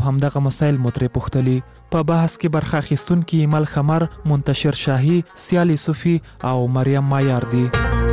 همدغه مسایل مو ترې پوښتلي. په بحث کې برخه اخیستونکي ایمل خمر، منتشر شاهي، سیال یوسفي او مریم مایار دي.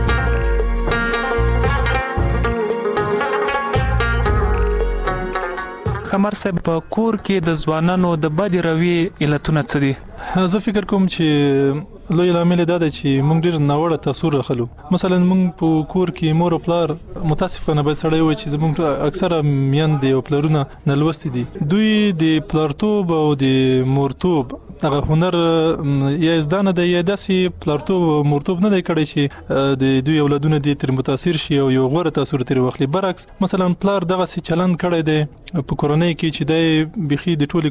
خمر صاحب، په کور کې د ځوانانو د بدې رویې علتونه څه دي؟ زه فکر کوم چې لوی لامل دا دی چې موږ ډېر ناوړه تاثیر راخلو. مثلا موږ په کور کې مور او پلار متاسفانه باید سړی وي چې زموږ اکثره میندې او پلرونه نالوستي دي. دوی د پلارتوب او د مورتوب هغه هنر یا زده نه دی، یا داسې پلارتوب او مورتوب نه دی کړی چې د دوی اولادونه دې تر متاثر شي او یو غوره تاثیر ترې واخلي. برعکس مثلا پلار دغسې چلند کړی دی په کورنۍ کې چې دی بیخي د ټولې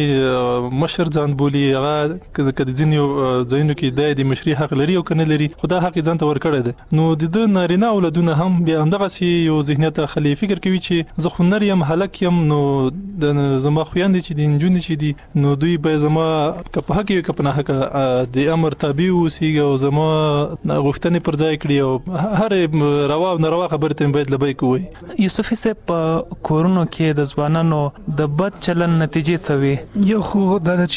کورنۍ مشر ځان بولي. هغه که د ځینو ځایونو کې دی د مشري حق لري او که نه لري، خو دا حق یې ځان ته ورکړی دی. نو د ده نارینه اولادونه هم بیا همدغسې یو ذهنیت اخلي، فکر کوي چې زه خو نر یم، هلک یم، نو زما خویندې چې دي، نجونې چې دي، نو دوی به زما که په حق وي که په ناحقه د امر تابع واوسېږي او زما غوښتنې پر ځای کړي او هرې روا او ناروا خبرې ته باید لبیک ووایي. یوسفي صاحب، په کورونو کې د ځوانانو د بد چلن نتیجې څه وي؟ یو خو دا ده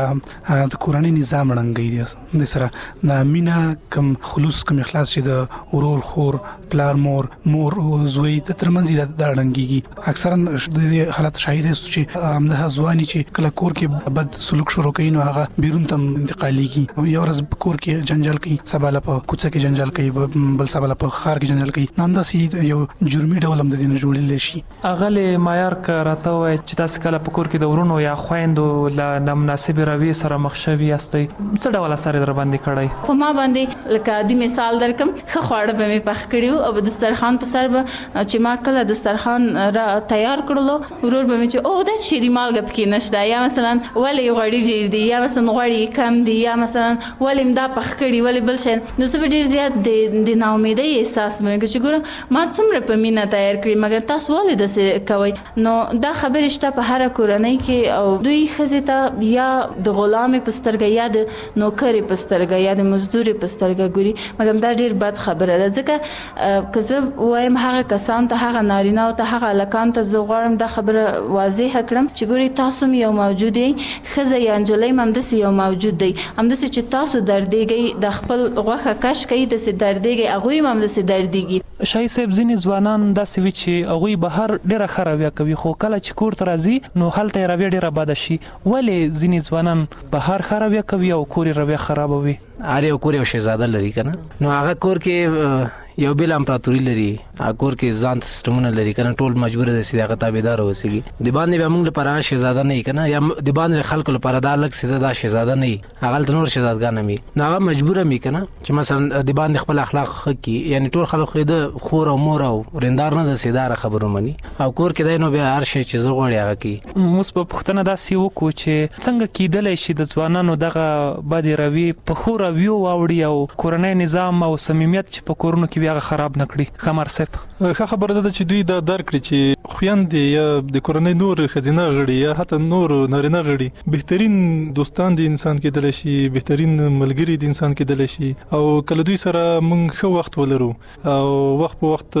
چې د کورنۍ نظام ړنګوي دي، د سره د مینه کم خلوص کم اخلاص چې د ورور خور پلار مور او زوی د ترمنځ د ړنګيږي. اکثرا د دې حالت شاهد است چې همدغه ځواني چې کله کور کې بد سلوک شروع کوي نو هغه بیرون ته انتقالېږي. یو ورځ کور کې جنجال کوي، سبا له په کوڅه کې جنجال کوي، بل سبا له په ښار کې جنجال کوي. نو همداسې یو جرمي ډول هم د دې نه جوړېدلی شي. اغلې مایار که راته ووایي چې تاسو کله په کور کې د ورونو یا خویندو له نامناسبې رویې سره مخ شوي یاستئ، څه ډول اثر یې در باندې کړی؟ په ما باندې لکه عادي مثال درکم، ښه خواړه به مې پخ کړي وو او د دسترخوان په سر به چې ما کله دسترخوان را تیار کړلو، ورور به مې چې او دا چې دی مالګه پکې نشته، یا مثلا ولې غوړي ډېر دي، یا مثلا غوړي کم دي، یا مثلا ولې مدا پخ کړي، ولې بل شي. نو زه به ډېر زیات د ناامیدۍ احساس مې کوي چې ګوره ما څومره په مینه تیار کړي مګر تاسو ولې داسې کوئ. نو دا خبرې شته په هره کورنۍ کې او دوی ښځې ته یا د غلامې په سترګه یا د نوکرې په سترګه یا د مزدورې په سترګه ګوري. مګر دا ډېر بد خبره ده، ځکه که زه وایم هغه کسان ته، هغه نارینه او ته، هغه هلکان ته زه غواړم دا خبره واضحه کړم چې ګوري تاسو هم یو موجود یې، ښځه یا نجلۍ هم همداسې یو موجود دی. همداسې چې تاسو دردېږئ، د خپل غوښه کش کوي، داسې دردېږئ، هغوی هم همداسې دردېږي. شاهي صاحب، ځینې ځوانان داسې وي چې هغوی بهر ډېره ښه رویه کوي، خو کله چې کور ته راځي نو هلته یې رویه ډېره بده شي. ولې ځینې ځوانان بهر ښه رویه کوي او کور یې رویه خرابوي؟ هر یو کور یو شهزاده لري که نه، نو هغه کور کې یو بل امپراتوري لري، هغه کور کې ځان سیستمونه لري که نه، ټول مجبور دي چې هغه تابعدار اوسېږي. د باندې به موږ لپاره شهزاده نه وي که نه، یا د باندې خلکو لپاره دا لږ سیده دا شهزاده نه وي، هغه هلته نور شهزادګان هم وي. نو هغه مجبوره وي که نه چې مثلا د باندې خپل اخلاق ښه کړي، یعنې ټول خلک خو د خور او مور او رندار نه د سیداره خبرو مني، او کور کې دی نو بیا هر شی چې زه غواړي هغه کوي. موږ په پوښتنه داسې وکړو چې څنګه کیدلی شي د ځوانانو دغه بدې رویې په ښو رویو واوړي او کورنۍ نظام او صمیمیت چې په کورونو کې بیا هغه خراب نه کړي؟ خمر صاحب، ښه خبره ده چې دوی دا درک کړي چې خویندې یا د کورنۍ نور ښځینه غړي یا حتی نور نارینه غړي بهترین دوستان د انسان کېدلی شي، بهترین ملګري د انسان کېدلی شي، او کله دوی سره موږ ښه وخت ولرو او وخت په وخت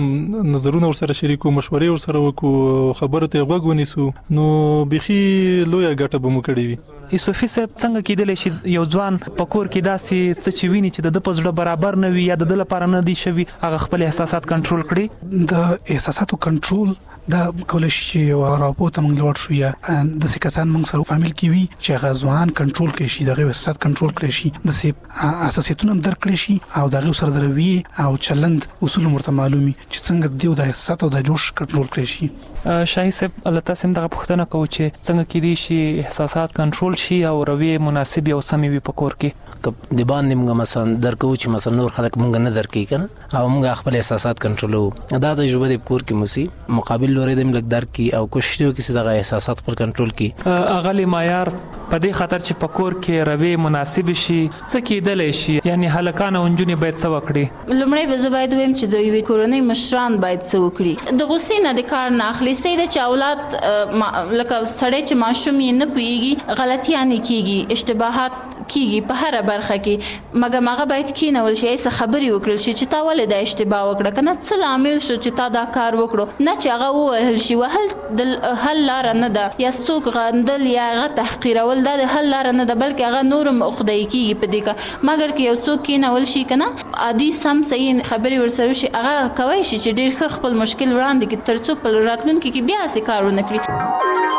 نظرونه ورسره شریکو، مشورې ورسره وکړو، خبرو ته غوږ ونیسو، نو بیخي لویه ګټه به مو کړې وي. یوسفي صاحب، څنګه کېدلی شي یو ځوان په کور کې داسې څه چې ویني چې د ده په زړه برابر نه وي یا د ده لپاره نه دی شوي، هغه خپل احساسات کنټرول کړي؟ د احساساتو کنټرول دا کولی شي چې یو راپور ته موږ لوړ شو، یا داسې کسان موږ سره فامیل کې وي چې هغه ځوان کنټرول کړی شي، دغه احساسات کنټرول کړی شي، داسې اساسیتونه هم درک کړی شي او دغه سره د رویې او چلند اصول ورته معلومي چې څنګه دیو د احساسات او د جوش کنټرول کړی شي. شاهي صاحب، الله تاسو هم دغه پوښتنه کوو چې څنګه کېدی شي احساسات کنټرول شي او رویې مناسبې او سمې وي په کور کې؟ د باندې موږ مثلا درکو چې مثلا نور خلک موږ نه درکوي که نه، او موږ خپل احساسات کنټرولوو. دا تجربه د کور کې موسي مقابل لوري د ملک درک کی او کوشش وکړي چې دغه احساسات پر کنټرول کړي. اغلی معیار په دې خاطر چې په کور کې رویې مناسب شي څه کېدلی شي؟ یعنی هلکان او نجونې باید څه وکړي؟ لومړی به زه باید ویم چې د یوې کورنۍ مشران باید څه وکړي. د غصې نه د کار نه اخلي، سیده چې اولاد لکه سړی چې ماشوم یې نه پوهېږي، غلطیانې کېږي، اشتباهات کیږي په هر برخه کې مګر هغه باید کینول شي څه خبري وکړل شي چې تا ولې دا اشتباه وکړه کنه څه لامل شو چې تا دا کار وکړو نه چې هغه وهل شي وهل د حل لار نه ده یا څوک غندل یا هغه تحقیرول دا د حل لار نه ده بلکې هغه نورم عقده‌ای کیږي په دې کې مګر کې یو څوک کینول شي کنه عادي سم صحیح خبري ورسره شي هغه کوي چې ډیر خپل مشکل وړاندې کې ترڅو په راتلونکي کې بیا څه کارونه کړی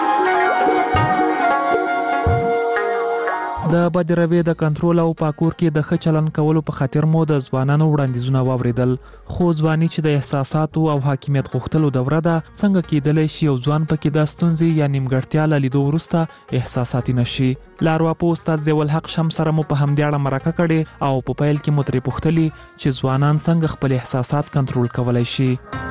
د بدې رویې د کنټرول او پاکور کې د ښه چلن کولو په خاطر مو د ځوانانو وړاندیزونه واوریدل خو ځواني چې د احساساتو او حاکمیت غوښتلو دوره ده څنګه کېدلی شي یو ځوان پکې د ستونزې یا نیمګړتیا له لیدو وروسته احساساتي نشي لاروپو استاد ضیاء الحق شمس سره مو په همدې اړه مرکه کړې او په پیل کې مو ترې پوښتلي چې ځوانان څنګه خپل احساسات کنټرول کولی شي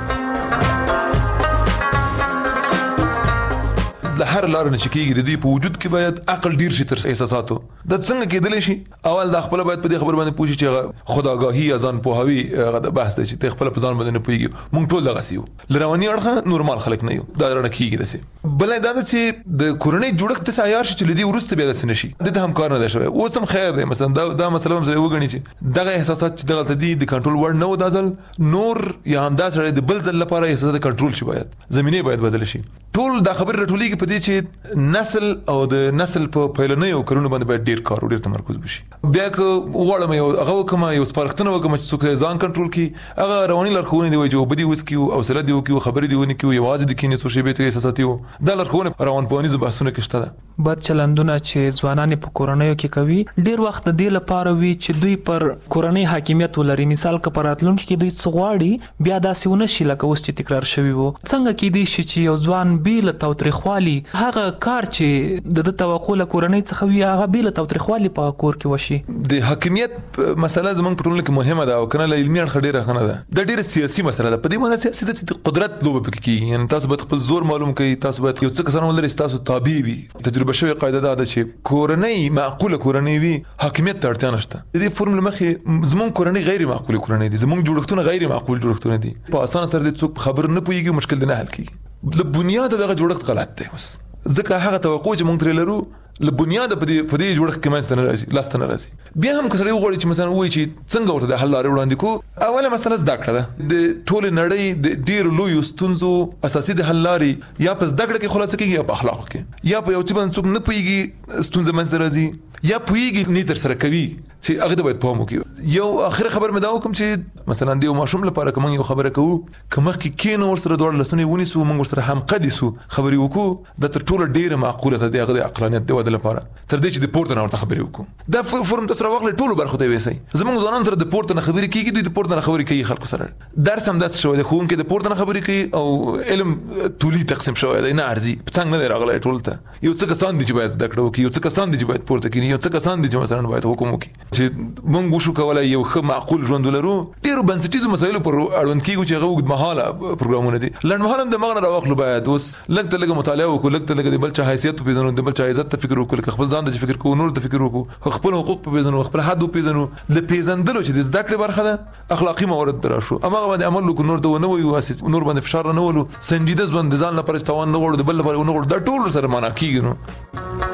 د هر لار نه چکیږي د دې په وجود کې باید عقل ډیر شي تر احساساتو د څنګه کېدلی شي اول د خپل باید په دې خبر باندې پوښي چې خداګاهي ازان پوهاوي غو بحث دی چې خپل په ځان باندې نه پوهیږي مونږ ټول دغه سیو لرواني اړخه نورمال خلک نه یو دا رانه کیږي دسه بل دا چې د کورنۍ جوړښت ته عیار شي چې لدی ورسته بیا دسه نشي د هم کار نه دی شوی اوس هم خیر دی مثلا دا مسله هم زه وګڼي چې دغه احساسات چې دغه تدي د کنټرول ور نه و دازل نور یا هم دا سره د بل ځل لپاره احساسات کنټرول شي باید زمينه باید بدل شي ټول دا خبر رټولې کې پدې چې نسل او د نسل په پیلنیو کارونو باندې باید ډیر کار ډیر تمرکز وشي بیا که وړم یو هغه کومه یو سپارښتنه وکم چې څوک ځان کنټرول کړي هغه رواني لارښوونه دی چې وبدي وسکیو او سره دی وکیو خبرې دی ونکیو یوازې د کینې څه شی به ته احساساتي وو دا لارښوونه روان پوهنیز بحثونه کې شته ده بد چلندونه چې ځوانان په کورنیو کې کوي ډیر وخت د دې لپاره وي چې دوی پر کورنۍ حاکمیت ولري مثال که پر راتلونکي کې دوی څه غواړي بیا داسې ونه شي لکه اوس چې تکرار شوی وو څنګه کې دی چې یو ځوان بیل توتریخوالي هغه کار چې د توقع له کورنۍ څخه وي هغه بیل توتریخوالي په کور کې وشي د حاکمیت مسله زمونږ په ټولنه کې مهمه ده او کنه له علمي اړخ ډیره خنه ده د ډیره سیاسي مسله ده په دې باندې سیاسي د قدرت لوبه پکې کیږي یعنی تاسو باید خپل زور معلوم کړئ تاسو باید یو څه کسان ولرئ تاسو تابع وي تجربه شوی قاعده ده چې کورنۍ معقوله کورنۍ وي حاکمیت ته اړتیا نشته د دې فرمول مخې زمونږ کورنۍ غیر معقوله کورنۍ دي زمونږ جوړښتونه غیر معقول جوړښتونه دي په اسانه سره د څوک خبر نه پويږي مشکل نه حل کیږي له بنیاد دغه جوړښت غلط دی اوس ځکه هغه توقع چې مونږ ترې لرو له بنیاد په دې جوړښت کې منځ نه راځي لاس نه راځي بیا هم کسره وغوړي چې مثلا وایي چې څنګه ورته د حل لارې وړاندې کو اوله مسله زده کړه ده د ټول نړۍ د ډیر لوی ستونزو اساسي د حل لارې یا په زده کړه کې خلاصه کیږي یا په اخلاق کې یا په یو څه باندې څوک نه پويږي ستونزه منځ راځي یا پويږي نه تر سره کوي چې هغه د باید پوهه وکړي یو اخر خبر مې دا وکم چې مثلا د یو ماشوم لپاره کوم یو خبره کوو کومه کې کینو ورسره دوړ لسونه ونیسو موږ ورسره هم قدیسو خبري وکړو د تر ټولو ډیره معقوله ده د هغه عقلانیت د ودل لپاره تر دې چې د پورته نه ورته خبري وکړو دا فرم د سره واخلې ټولو برخو ته وېسي زموږ ځوانان سره د پورته نه خبري کیږي د پورته نه خبري کوي خلکو سره درس هم داس شو د خون کې د پورته نه خبري کوي او علم تولی تقسیم شوی دی نه ارزي څنګه نه راغلی ټول ته یو څه کسان دي چې باید زده کړو کې یو څه کسان دي چې باید پورته کړي یو څه کسان دي چې مثلا باید حکم وکړي چې مونږ وشو کولای یو ښه معقول ژوند ولرو ډیرو بنسټیزو مسایلو پر اړوند کیږي چې هغه وګد مهاله پروګرامونه دي لړ مهاله د مغنه راوخلو باید اوس لږ ته لږ مطالعه وکړو لږ ته لږ د بل چا حیثیت په پیژنو د بل چا عزت ته فکر وکړو خپل ځان د فکر کوو نور د فکر وکړو خپل حقوق په پیژنو خپل حد په پیژنو د پیژندلو چې د زده کړې برخه ده اخلاقی موارد دراشو اما باندې عمل وکړو نور د ونه وي واسط نور باندې فشار نه ولو سنجیده ځوان د ځان لپاره توان نه وړو د بل لپاره نه وړو دا ټول سره معنا کیږي نو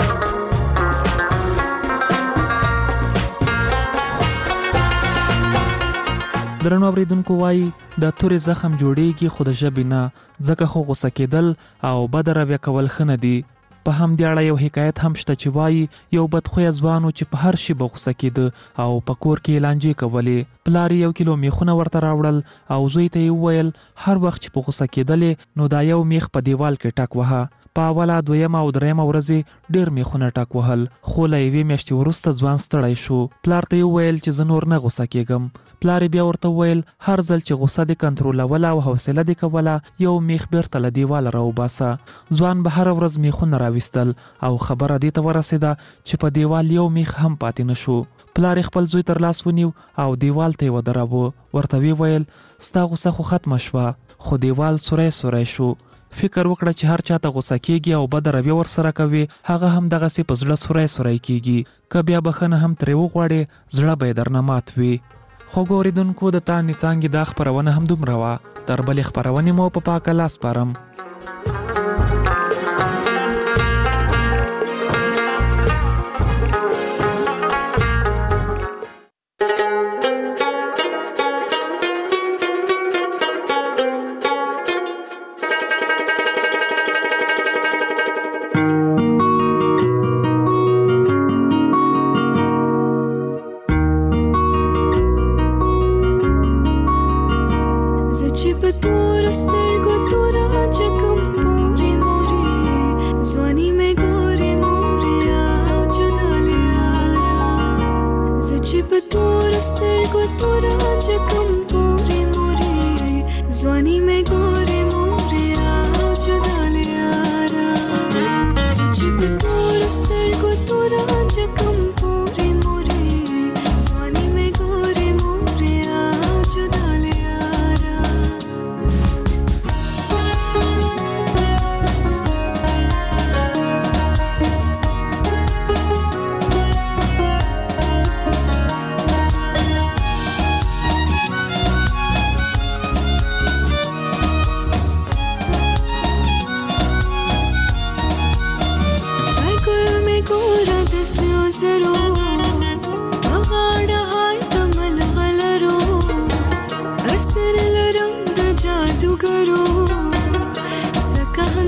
درنو اوریدونکو وایي د تورې زخم جوړیږي خو د ژبې نه ځکه خو غوسه کېدل او بد رویه کول ښه نه دي په همدې اړه یو حکایت هم شته چې وایي یو بدخویه ځوان و چې په هر شي به غوسه کېده او په کور کې لانجې کولې پلار یې 1 کیلو میخونه ورته راوړل او زوی ته یې وویل هر وخت چې په غوسه کېدلې نو دا یو میخ په دیوال کې ټک وهه په اوله دویمه او درېیمه ورځې ډېر میخونه ټک وهل خو له یوې میاشتې وروسته ځوان ستړی شو پلار ته یې وویل چې زه نور نه غوسه کېږم پلار بیا ورته وویل هر ځل چې غوسه دې کنټرولوله او حوصله دې کوله یو میخ بیرته له دیواله راوباسه ځوان به هره ورځ میخونه راویستل او خبره دې ته ورسېده چې په دیوال یو میخ هم پاتې نه شو پلار خپل زوی تر لاس ونیو او دیوال ته یې ودراوه ورته ویې ویل ستا غوسه خو ختمه شوه خو دیوال سوری سوری شو فکر وکړه چې هر چاته غوسه کېږي او بد رویه ورسره کوي هغه هم دغسې په زړه سوری سوری کېږي که بیا بخښنه هم ترې وغواړې زړه به یې درنه مات وي خوږو اورېدونکو د تانې څانګې دا خپرونه هم دومره وه تر بلې خپرونې مو په پاکه لاس سپارم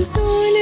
السؤال